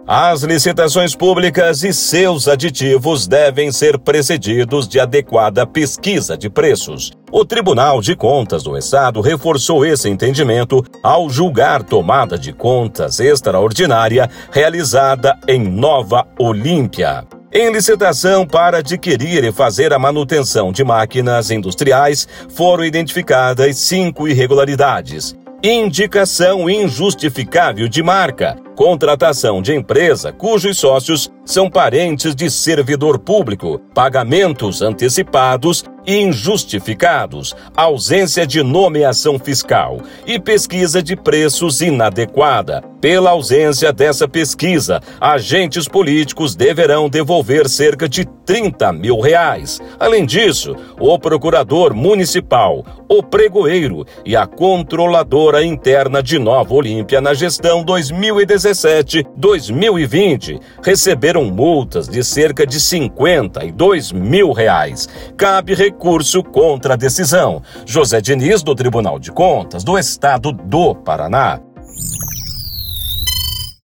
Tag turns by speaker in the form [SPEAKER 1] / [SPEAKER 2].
[SPEAKER 1] As licitações públicas e seus aditivos devem ser precedidos de adequada pesquisa de preços. O Tribunal de Contas do Estado reforçou esse entendimento ao julgar tomada de contas extraordinária realizada em Nova Olímpia. Em licitação para adquirir e fazer a manutenção de máquinas industriais, foram identificadas 5 irregularidades. Indicação injustificável de marca, contratação de empresa cujos sócios são parentes de servidor público, pagamentos antecipados e injustificados, ausência de nomeação fiscal e pesquisa de preços inadequada. Pela ausência dessa pesquisa, agentes políticos deverão devolver cerca de R$30 mil. Além disso, o procurador municipal, o pregoeiro e a controladora interna de Nova Olímpia na gestão 2017-2020 receberam multas de cerca de R$52 mil. Cabe recurso contra a decisão. José Diniz, do Tribunal de Contas do Estado do Paraná.